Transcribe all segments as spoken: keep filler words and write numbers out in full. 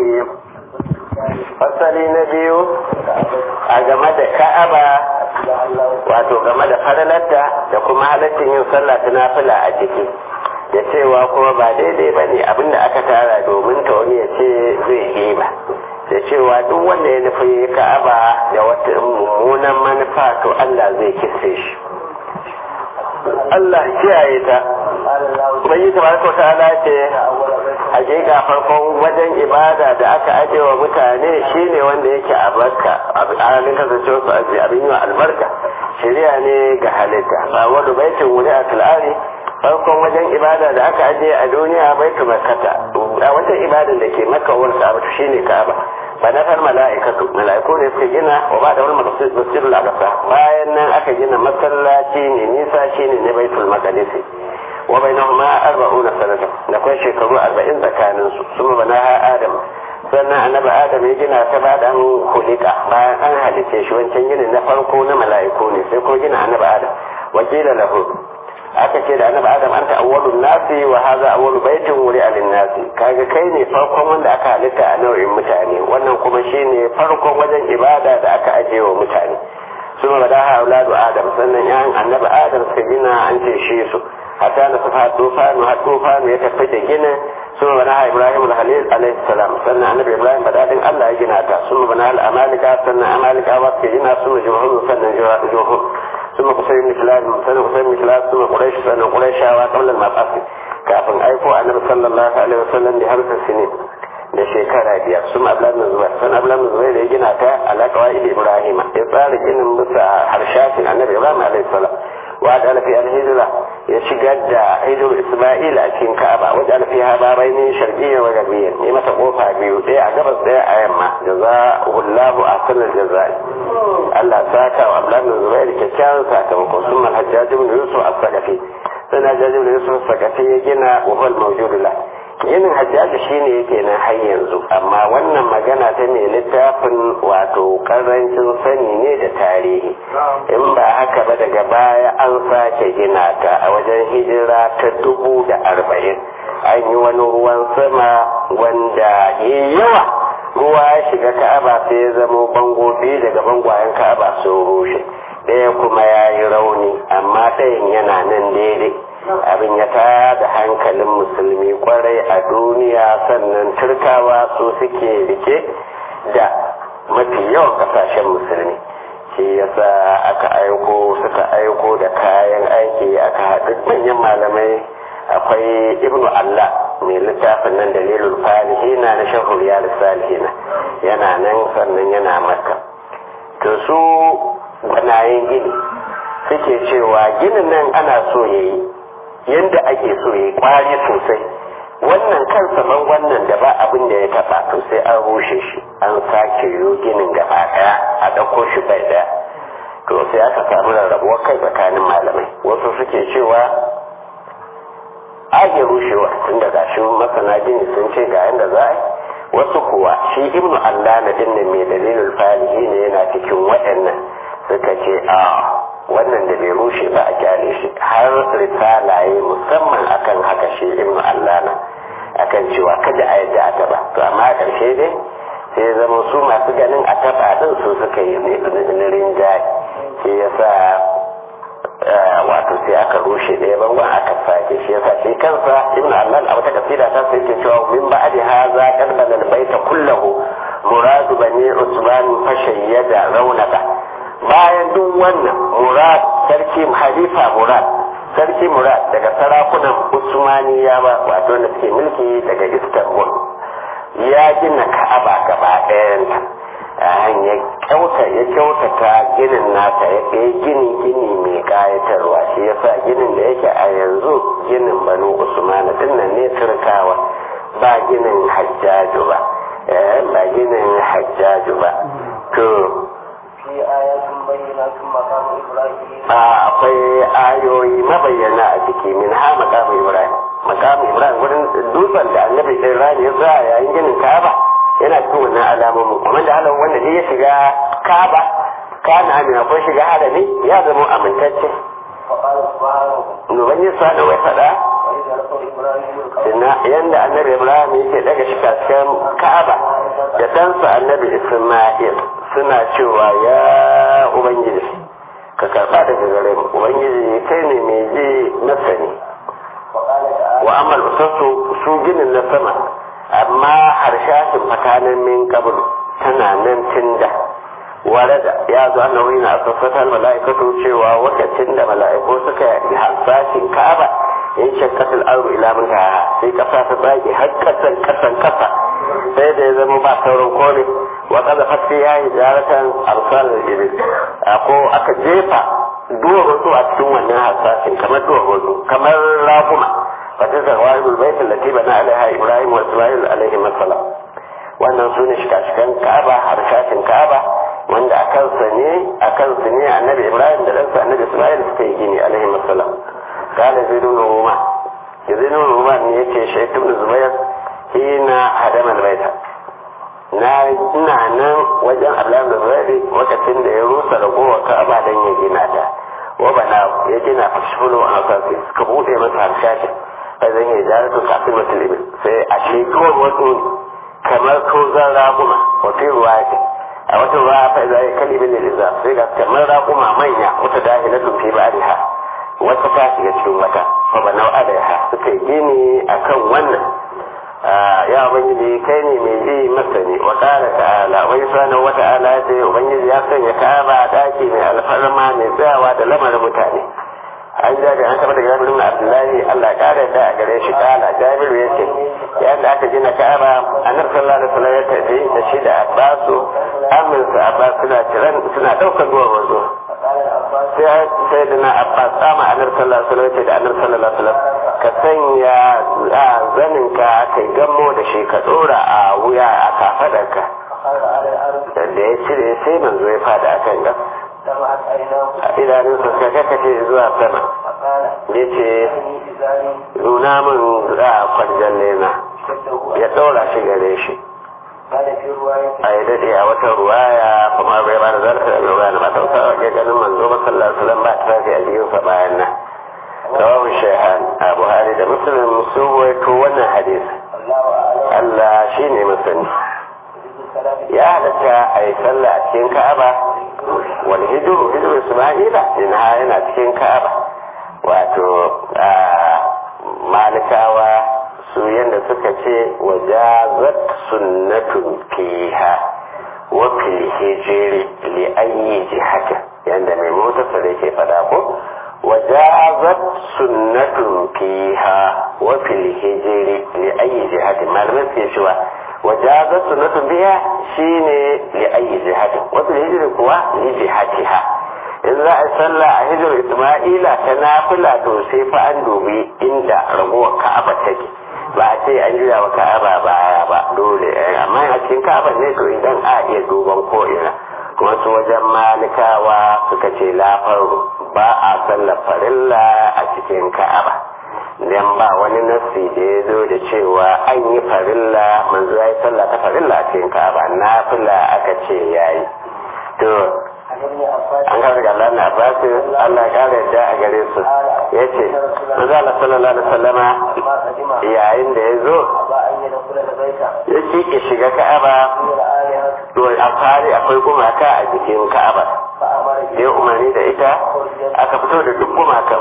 الرحيم fasali na biyu a game da ka'aba wato game da faralarta da kuma halaccin yin sallah ta nafila a ciki da cewa kuma ba daidai ba ne abinda aka tara domin ta wani ya ce zai yi ba da cewa duk wanda ya nufi ka'aba da wata mummunan manufa to Allah zai kisse shi Allah kiyaye ta ubangi tabaraka wa ta'ala ce hakika farkon wajen ibada da aka aje wa mutane shine wanda yake a barka a halin kasancewa su aje abin yi albarka shari'a ne ga halitta ba wani baitin wuri a tulari farkon wajen ibada da aka aje a duniya baitu makkata a wata ibadan da ke makka wani ka'aba shine ka'aba ba na far mala'ikatu mala'iku ne suka gina wa ba da wani masjidul aqsa bayan nan aka gina masallaci ne nisa shine ne baitul maqdis wa bainahuma arba'una sanata da kai shekaru arba'in tsakanin su kuma bana adam sannan annabi adam ya gina ta bayan hulika bayan an halice shi wancan ginin na farko na mala'iku ne sai ko gina annabi adam wakila lahu aka ce da annabi adam anta awwalun nasi wa hadha awwalu baitin wuri'a lin nasi kaga kai ne farkon wanda aka halitta a nau'in mutane wannan kuma shine farkon wajen ibada da aka aje wa mutane suma badaha auladu adam sannan yan annabi adam suka gina an ce shi su hatta na sufa tufanu har tufanu ya tafi da gina suma badaha ibrahim al-halil alayhi salam sannan annabi ibrahim badadin Allah ya gina ta suma badaha al-amalika sannan amalika wa suka gina suma juhur sannan juhur ثم قصير من فلان سنة قصير من فلان ثم قريش سنة قريش قبل المبعث كافن أيقو النبي صلى الله عليه وسلم بخمس سنين da shekara biyar sun ablan zubair sun ablan zubair ya gina ta ala qawaid ibrahim ya tsara ginin bisa harshafin annabi ibrahim alayhi salam wa da fi al-hijra ya shigar da hijr isma'il a cikin ka'aba wa da fiha babaini sharqiyya wa gharbiyya ne mata kofa biyu ɗaya a gabas ɗaya a yamma jazaa'ullahu ahsanal jazaa'i Allah saka wa ablan zubair kyakkyawan sakamako sun al-hajjaj ibn yusuf as-saqafi sai hajjaj ibn yusuf as-saqafi ya gina wa huwa al-mawjud lahu ginin hajjaji shine yake nan har yanzu amma wannan magana ta mai littafin wato karancin sani ne da tarihi in ba haka ba daga baya an sake gina ta a wajen hijira ta dubu da arba'in an yi wani ruwan sama wanda ya yawa ruwa ya shiga ka'aba sai ya zamo bango biyu daga bangwayen ka'aba sun rushe ɗaya kuma ya yi rauni amma ɗayan yana nan daidai abin ya tada hankalin musulmi kwarai a duniya sannan turkawa su suke rike da mafi yawan kasashen musulmi shi yasa aka aiko suka aiko da kayan aiki aka haɗu manyan malamai akwai ibnu allah mai littafin nan dalilul falihina na shahur riyal salihina yana nan sannan yana makka to su gwanayen gini suke cewa ginin nan ana so yayi yanda ake so ya kwari sosai wannan kansa bangon nan da ba abin da ya taba to sai an rushe shi an sake yi ginin gaba daya a dauko shi bai daya to sai aka samu rarrabuwar kai tsakanin malamai wasu suke cewa ake rushewa tun da gashin masana gini sun ce ga yanda za a yi wasu kuwa shi ibnu allah na dinnan mai dalilul falihi ne yana cikin waɗannan suka ce a wannan da bai rushe ba a kyale shi har risala yi musamman akan haka shi ibnu allana akan cewa kada a yadda a taba to amma a karshe dai sai zama su masu ganin a taba din su suka yi nirin jayi shi yasa wato sai aka rushe ɗaya bangon aka sake shi yasa shi kansa ibnu allan a wata kasida ta sai ke cewa min ba'di hadha qad banal baita kullahu muradu bani usman fashayyada raunaka bayan duk wannan murad sarki halifa murad sarki murad daga sarakunan usmaniya ba wato da suke mulki daga istanbul ya gina ka'aba gaba ɗayanta a hanyar kyauta ya kyautata ginin nata ya kai gini gini mai kayatarwa shi yasa ginin da yake a yanzu ginin banu usman dinnan ne turkawa ba ginin hajjaju ba ba ginin hajjaju ba to akwai ayoyi mabayyana a ciki min ha makamu ibrahim makamu ibrahim wurin dutsen da annabi ibrahim ya sa yayin ginin kaba yana cikin wannan alamomin kuma da halin wanda ne ya shiga kaba kana amina ko shiga harami ya zama amintacce nuban yi sa da wai fada yanda annabi ibrahim yake daga shi cikin ka'aba annabi Isma'il suna cewa ya ubangiji ka karba daga gare mu ubangiji kai ne mai ji na sani wa amal usassu su ginin na sama amma harshashin fatanin min kabul tana nan tinda warada ya zo annahu yana asassatar mala'ikatu cewa wakacin da mala'iku suka yi harsashin ka'aba in shakkatul ardu ila muntaha sai kasa ta tsage har kasan kasan kasa sai da ya zama ba sauran kone wa kaza fasi ya yi jaratan arsal al-ibil ko aka jefa duwar wasu a cikin wannan harsashin kamar duwar wasu kamar raguma wata zawahirul bait allati bana alaiha ibrahim wa isma'il alaihi assalam wannan sune shika-shikan ka'aba harshashin ka'aba wanda a kansa ne a kansu ne annabi ibrahim da ɗansa annabi isma'il suka yi gini alaihi assalam قال زيد بن رومان زيد بن رومان يكي شهيد بن زبير حين هدم البيت na ina nan wajen Allah da Zubairi lokacin da ya rusa ragowar Ka'aba dan ya gina ta wa bana ya gina fashfulu a asasi suka bude masa harshashi sai zan yi jaratu kafin musulmi sai a shekuwar wasu kamar tozan raguma wata ruwa ce a wata ruwa fa zai kalibin liza sai ga kamar raguma manya wata dahilatun fi ba'daha wata ta shiga cikin wata fa ba nau'a da ya suka yi gini akan wannan ya ubangiji kai ne mai ji masani wa qala ta'ala wa yusana wa ta'ala sai ubangiji ya sanya Ka'aba daki mai alfarma mai tsayawa da lamarin mutane an ja da an kaba da Jabir ibn Abdullahi Allah ya kare da a gare shi kala Jabir yace yadda aka gina Ka'aba annabi sallallahu alaihi wasallam ya tafi da shi da Abbasu amin sa Abbas suna tiran suna daukar duwar wazo sai sai da na Abbas sama annabi sallallahu alaihi wasallam da annabi sallallahu alaihi wasallam ka sanya zanin ka kai gammo da shi ka dora a wuya a kafadarka da ya cire sai manzo ya fada akan gas a idanunsa suka kakace zuwa sama ya ce nuna min za a kwanjan lena ya ɗaura shi gare shi a yi daɗe a wata ruwaya kuma bai ba da zarta da ruwa na mata wata wake ganin manzo masallar sulan ba ta tafi a jikinsa bayan nan rawar shehan a buhari da musulun sun waito wannan hadisi Allah shi ne masani ya halatta a yi sallah a cikin ka'aba wani hijiru hijiru isma'ila ina yana cikin ka'aba wato malikawa su yadda suka ce wajazat sunnatun fiha wa fil hijri li ayyi jihatin yanda mai motar ke fada ko wajazat sunnatun fiha wa fil hijri li ayyi jihatin malamai suke cewa wajazat sunnatun biha shine li ayyi jihatin wa fil hijri kuwa li jihatiha in za a sallah a hijirar isma'ila ta nafila to sai fa an dubi inda ragowar ka'aba take ba a ce an juya wa ka'aba baya ba dole amma a cikin ka'aba ne to idan a iya duban ko ina kuma su wajen malikawa suka ce lafaru ba a sallar farilla a cikin ka'aba dan ba wani nassi da ya zo da cewa an yi farilla manzo ya yi sallah ta farilla a cikin ka'aba nafila aka ce yayi to an kawo daga Allah na Abbas Allah ya yarda a gare su yace manzo Allah sallallahu alaihi wasallama yayin da ya zo ya ce ki shiga Ka'aba to a fari akwai gumaka a jikin Ka'aba sai umarni da ita aka fito da duk gumakan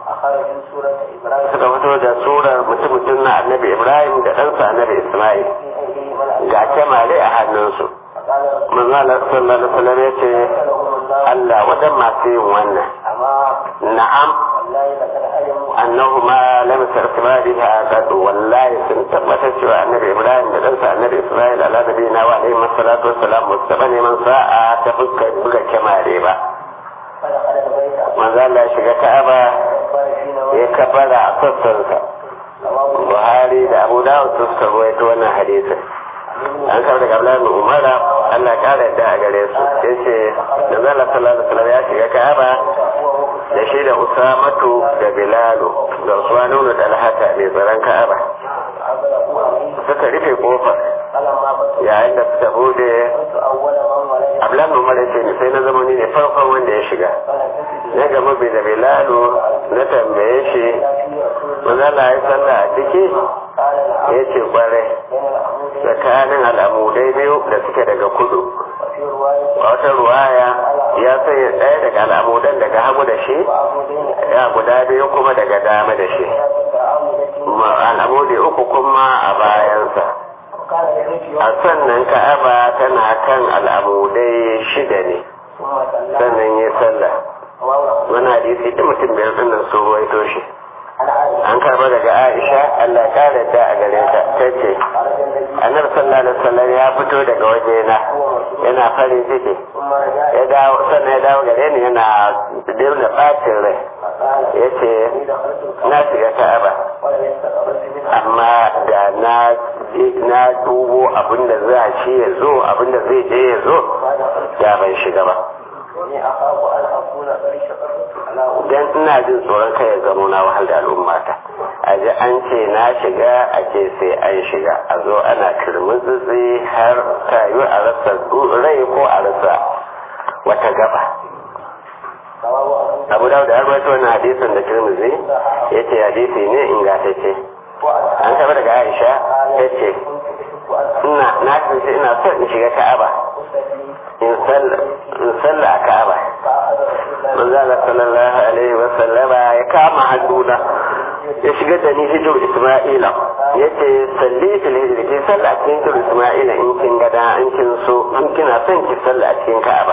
suka fito da surar mutum-mutum na annabi Ibrahim da ɗansa annabi Ismail ga kyamare a hannunsu manzo Allah sallallahu alaihi wasallam ya ce Allah wadan masu yin wannan na'am annahuma lam sarfa biha qad wallahi sun tabbatar cewa annabi Ibrahim da ɗansa annabi Ismail ala nabiyina wa alaihi salatu wassalam mustaba neman sa'a ta fuska buga kyamare ba manzo Allah ya shiga Ka'aba ya kabara a sassansa Buhari da Abu Dawud suka rawaito wannan hadisin an kawo daga Abdullahi bin Umar Allah kare da a gare su yace da Allah sallallahu alaihi wasallam ya shiga Ka'aba da shi da Usamatu da Bilalu da Usmanu da Talhata mai tsaron Ka'aba suka rufe kofar yayin da suka bude Abdullahi bin Umar yace sai na zama ni ne farkon wanda ya shiga na gama bai da Bilalu na tambaye shi manzo Allah ya sallah a ciki ya ce kwarai tsakanin al'amudai biyu da suke daga kudu a wata ruwaya ya sanya ɗaya daga al'amudan daga hagu da shi ya guda biyu kuma daga dama da shi al'amudi uku kuma a bayansa a sannan ka'aba tana kan al'amudai shida ne sannan ya sallah wani hadisi da mutum biyar sannan su ruwaito shi an karba daga Aisha Allah kare da a gare ta tace Annabi sallallahu alaihi wasallam ya fito daga wajena yana farin ciki ya dawo sannan ya dawo gare ni yana dirna bacin rai yace na shiga Ka'aba amma da na na dubo abinda za shi ya zo abinda zai je ya zo ya ban shiga ba dan ina jin tsoron kai ya zamo na wahal da al'ummata a ji an ce na shiga a ce sai an shiga a zo ana turmutsi har kayu a rasa rai ko a rasa wata gaba abu da da harbar wani hadisin da turmutsi ya ce hadisi ne ingantacce an taba daga Aisha ya ce ina na ce ina son in shiga Ka'aba in salla a Ka'aba manzala sallallahu alaihi wa sallama ya kama hannuna ya shiga da ni hijir Isma'ila ya ce salli fil hijir ki salla a cikin hijir Isma'ila in kin gada in kin so in kina son ki salla a cikin Ka'aba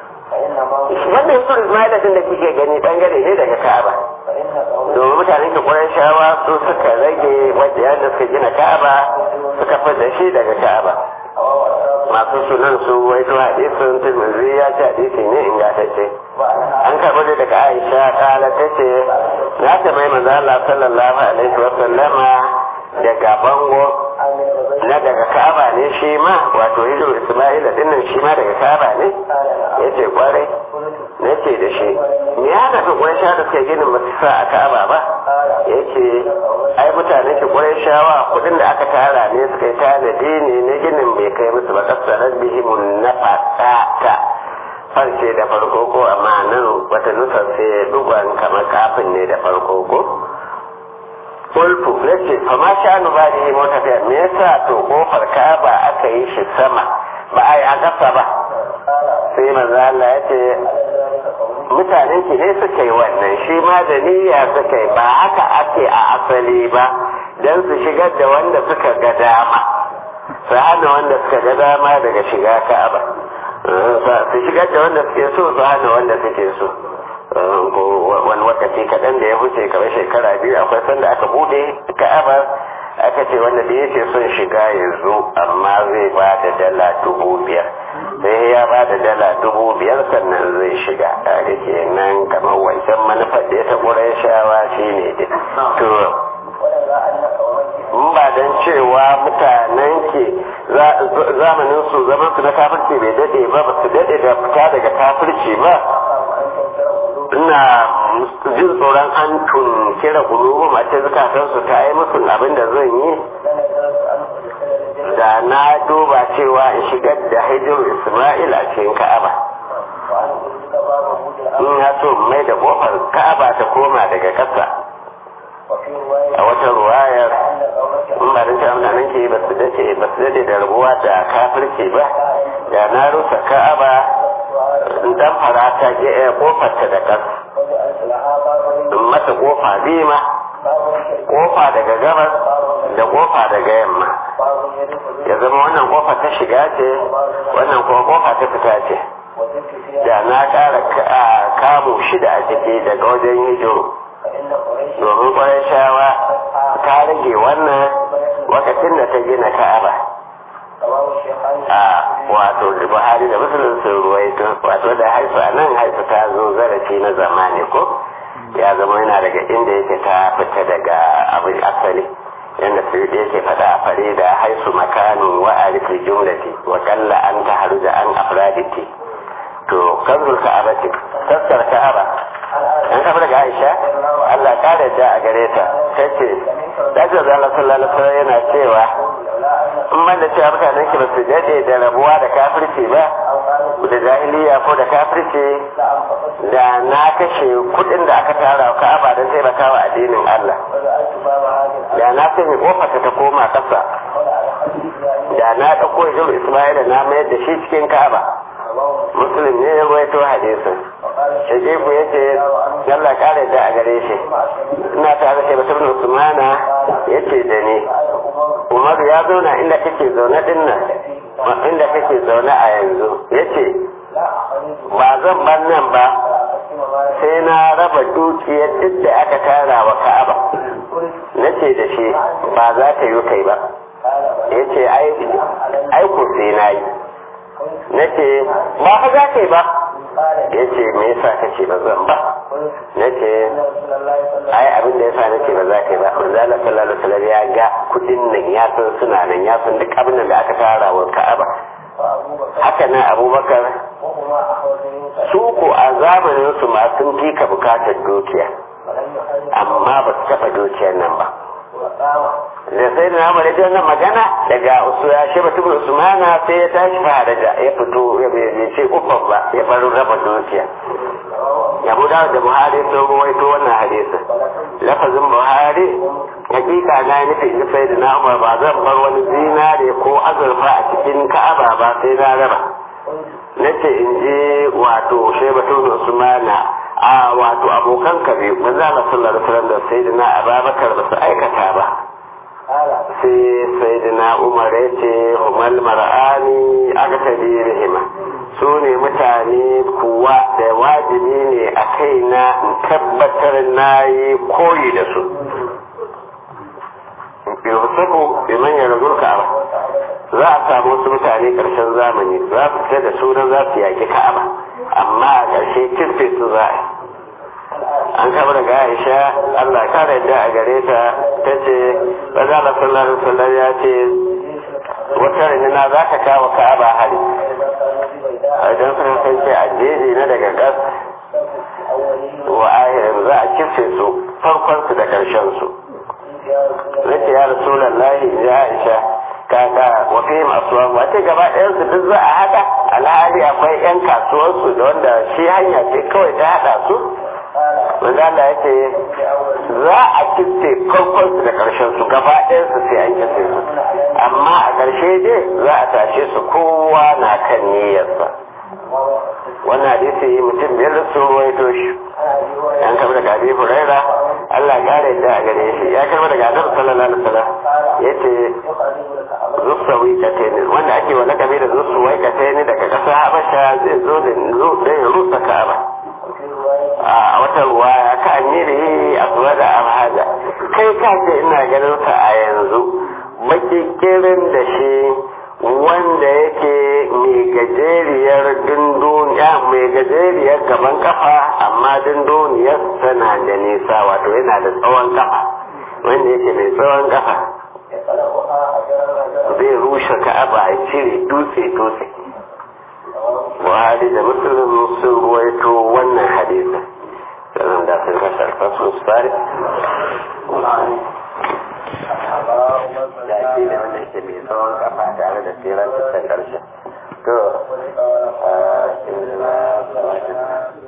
wannan hijir Isma'ila din da kike gani bangare ne daga Ka'aba domin mutanen ki Qurayshawa su suka rage wajen da suka gina Ka'aba suka fada shi daga Ka'aba masu sunan su waito hadisin Tirmidhi ya ce hadisi ne ingantacce an karɓo da daga Aisha kala ta ce na ta mai manzo Allah sallallahu alaihi wa sallama daga bango na daga Ka'aba ne shi ma wato hijo Isma'ila dinnan shi ma daga Ka'aba ne yace kwarai nace da shi me ya da Qurayshawa da suke ginin masisa a Ka'aba ba yace ai mutanen ki Qurayshawa kudin da aka tara ne suka yi tanadi ne na ginin bai kai musu ba kasarar bihimun nafaqata farce da farko ko amma nan wata nusar sai duban kamar kafin ne da farko ko kulfu nace fa ma sha'anu ba da yi mota ta me yasa to kofar Ka'aba aka yi shi sama ba ai a kasa ba sai manzo Allah ya ce mutanen ki ne suka yi wannan shi ma da niyya suka yi ba haka ake a asali ba dan su shigar da wanda suka ga dama su hana wanda suka ga dama daga shiga Ka'aba su shigar da wanda suke so su hana wanda suke so ko wani lokaci kaɗan da ya wuce kamar shekara biyu akwai sanda aka bude Ka'aba aka ce wanda da yake son shiga ya zo amma zai ba da dala dubu biyar sai ya ba da dala dubu biyar sannan zai shiga a ke nan kamar wancan manufar da ya ta ƙurai shawa shi ne dai to in ba don cewa mutanen ke zamanin su zaman su na kafirci bai dade ba ba su dade da fita daga kafirci ba ina jin tsoron an tunkira gulubu mace zukatansu ta yi musu abin da zan yi da na duba cewa in shigar da hijir Isma'il a cikin Ka'aba in ya so mai da kofar Ka'aba ta koma daga ƙasa a wata ruwayar in ba da cewa mutanen ke ba su dace ba su dace da rabuwa da kafirci ba da na rusa Ka'aba in dan fara ta ke kofar ta da ƙasa in mata kofa biyu ma kofa daga gabas da kofa daga yamma ya zama wannan kofa ta shiga ce wannan kuma kofa ta fita ce da na ƙara kamu shida a ciki daga wajen hijiro domin ƙwarar shawa ta rage wannan wakacin da ta gina Ka'aba a wato Buhari da Muslim sun ruwaito wato da haifu a nan haifu ta zo zarafi na zamani ko ya zama yana daga inda yake ta fita daga abin asali yadda su yake fada a fare da haisu makanin wa arifin jumlati wa kalla an ta haru da an afraditi to kanzul ka'aba ce tassar ka'aba an kafa daga Aisha Allah kare da a gare ta tace daga Allah sallallahu alaihi wasallam yana cewa in ban da cewa mutanen ki ba su dade da rabuwa da kafirci ba da jahiliya ko da kafirci da na kashe kudin da aka tara wa ka'aba don taimakawa addinin Allah da na sanya kofarta ta koma kasa da na ɗauko hijir Ismaila na mayar da shi cikin ka'aba. Muslim ne ya ruwaito hadisin. Shajibu ya ce Allah kare da a gare shi ina tare da Ibn Usmana ya ce da ni Umaru ya zauna inda kake zaune din nan inda kake zaune a yanzu ya ce ba zan ban nan ba sai na raba dukiyar duk da aka tara wa Ka'aba. Na ce da shi ba za ta yi kai ba. Ya ce ai ko sai na yi. Na ce ba fa za ka yi ba. Ya ce me yasa ka ce ba zan ba. Na ce ai abin da yasa na ce ba za ka yi ba. Manzala sallallahu alaihi wasallam ya ga kudin nan ya san suna nan ya san duk abin da aka tara wa Ka'aba. Haka nan Abubakar su ko a zamanin su ma sun fika bukatar dukiya amma ba su taɓa dukiyar nan ba. Da sai da namar ya wannan magana daga usuya shi batun usmana sai ya tashi faharaja ya fito ya bai ce uffan ba ya bar raba dukiya. Abu Dawud da Buhari sun ruwaito wannan hadisi. Lafazin Buhari hakika na yi nufi in sai da na Umar ba zan bar wani zinare ko azurfa a cikin Ka'aba ba sai na raba. Nace in je wato Shaibatun Usmana a wato abokan ka biyu manzo Allah sallallahu alaihi wasallam da sayyidina Abubakar ba su aikata ba. Sai sayyidina Umar ya ce umal mar'ani aka tabirihima su ne mutane kuwa da wajibi ne a kaina in tabbatar na yi koyi da su. Yusufu biman ya razurka ba za a samu wasu mutane ƙarshen zamani za su fita da sunan za su yaƙi Ka'aba amma a ƙarshe kirfe su za a an kama daga Aisha Allah kare da a gare ta ta ce raza da sallallahu alaihi wasallam ya ce wata rinina za ka kawo Ka'aba hari idan suka kai ce a jeji na daga gas wa ahirin za a kirfe su farkon su da ƙarshen su. Zai ya Rasulullahi ya Aisha kaka wa fihim aswaq wace gaba ɗayan su duk za a haɗa alhali akwai ƴan kasuwarsu da wanda shi hanya ce kawai ta haɗa su. Wanda Allah ya ce za a kiste farkon su da ƙarshen su gaba ɗayan su sai an kiste su amma a ƙarshe dai za a tashe su kowa na kan niyyarsa. Wannan hadisi mutum biyar da sun ruwaito shi an kama daga Abi Huraira Allah ya kare da a gare shi ya kama daga Annabi sallallahu alaihi wasallam yace zusawi katene wanda ake wa lakabi da zusawi katene daga ƙasa Habasha zai zo da zo da rusa Ka'aba a wata ruwaya ka amiri aswada amhaja kai ka ce ina ganin sa a yanzu makikirin da shi wanda yake mai gajeriyar dunduniya mai gajeriyar gaban kafa amma dunduniyar tana da nisa wato yana da tsawon kafa wanda yake mai tsawon kafa zai rushe Ka'aba a cire dutse dutse. Buhari da Muslim sun ruwaito wannan hadisi sannan da sun kasar fasu tsari da shi da wanda yake mai tsawon kafa tare da tsirar ta karshe to a